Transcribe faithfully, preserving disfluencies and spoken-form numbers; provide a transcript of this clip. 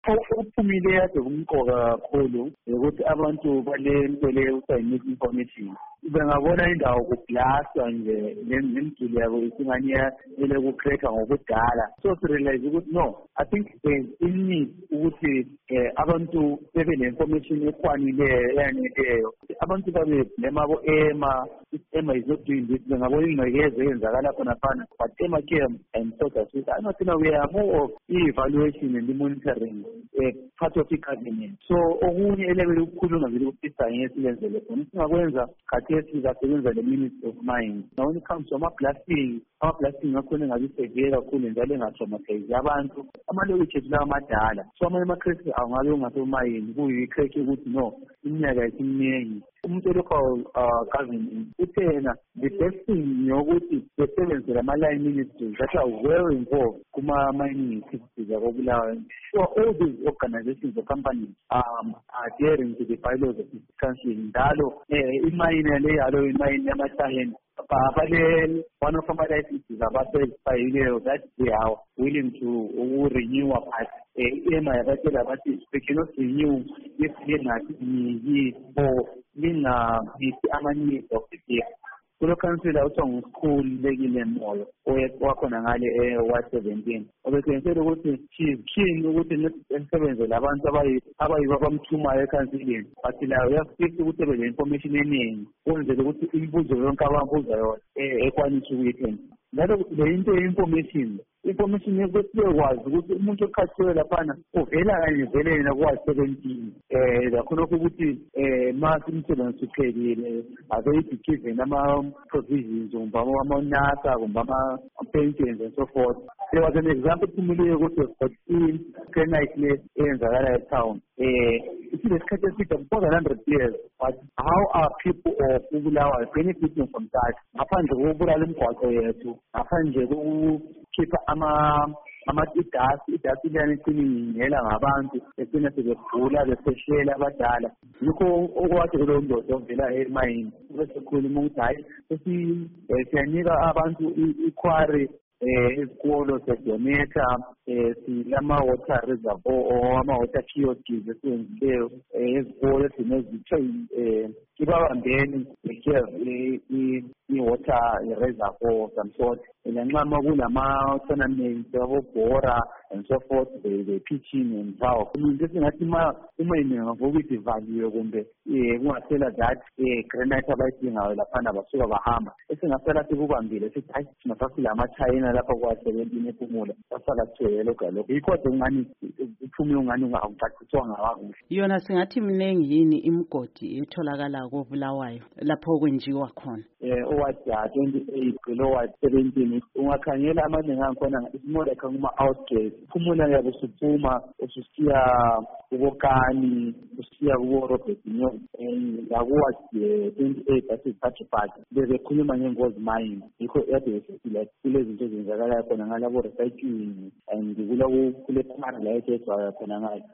okuphumile kade kumqoka kakhulu ukuthi abantu bale nto le misinformation bengabona indawo kublastwa nje nemiduli yabo isingani ele kucracker ngokudala so sirealize ukuthi no I think there's in need ukuthi abantu bebe ne-information ekwanileyo eyaneleyo abantu babe nemabo ema ema is not doing this bengabona ingcekeza eyenzakala khona phana but ema came and told us that I know we are more of evaluation and monitoring uh, part of the cabinet so okunye elebele ukukhuluma vele ukufisa ngesilenzele khona singakwenza khathesi kasebenza le Ministry of Mines now when it comes to ama-blasting ama-blasting akhona engabe severe kakhulu njalo engatraumatize abantu amalokitshi ethu lawa amadala so amanye ama-cracks angabe ungasemayini kuyi-crack ukuthi no iminyaka yesiminingi umuntu local government uthena the best thing yokuthi besebenzele ama-line ministries that are well involved kuma-mining activities akobulawayo so all these organizations or companies um, are adhering to the bylaws of this country njalo imayini yale yalo imayini yama-science bale one of our licenses abaseyileyo that they are willing to renew apart ema yabatshela bathi they cannot renew if lingathi or lingabisi ama-needs of the day kulo councillor uthiwa nguSkhululekile Moyo wakhona ngale Ward seventeen obesenzela ukuthi she is keen ukuthi nisebenze labantu abayibo abamthumayo ekhansileni but layo uyafisa ukuthi ebe le-information eningi kwenzela ukuthi imibuzo yonke ababuza yona ekwanise ukuyiphendula njalo le into ye-information information yokuyekwazi ukuthi umuntu oqhatshiwe laphana uvela kanye vele yena kuwa seventeen eh lakhonokho ukuthi eh mase umsebenzi uphelile abeyigiven ama-provisions kumbe ama-nasa kumbe ama-pensions and so forth. There was an example ephumuleyo ukuthi fourteen granite le eyenzakala etown eh isikhathi eside more than one hundred years but how are people of Ubulawayo benefiting from that ngaphandle kokubulala imigwaqo yethu ngaphandle kokukhipha ama ama-idasi idasi liyani icingela ngabantu esina sebegula beseshela abadala yikho okwakhe kulowo ndoda ovela emayini besikhuluma ukuthi hayi siyanika abantu ikhwari izikolo sedonetha silama-water reservoir ama-water kiosks esiwenzileyo ezikolo ezinezithe ibabambeni i-water reservoir some sort lanxama kulama-tournaments abobhora and so forth the pitching and how into esingathi umayini ngavokuthi ivaliwe kumbe kungasela that granite abayidingayo laphana basuka bahamba esingasela sikubambile sithi hayi singasasila ama-China lapha kwa-seventeen ephumula sasala sithwele lokho lokho yikho kade ungani uphume ungani ungacaciswa ngawakuhle yona singathi mningi yini imigodi etholakala koBulawayo lapho kwenjiwa khona eh oward twenty-eight kuloward seventeen ungakhangela amaningi angikhona it's more like kuma-outskirts phumula yabo usuphuma ususiya kubokani usiya kubo-Robert Nyoni ngakuwa twenty-eight asiziphathiphathe bebekhuluma ngengozi mine yikho ade besesile kulezinto ezenzakalayo khona ngalabo recycling and kule khona la ethethwayo khona ngayo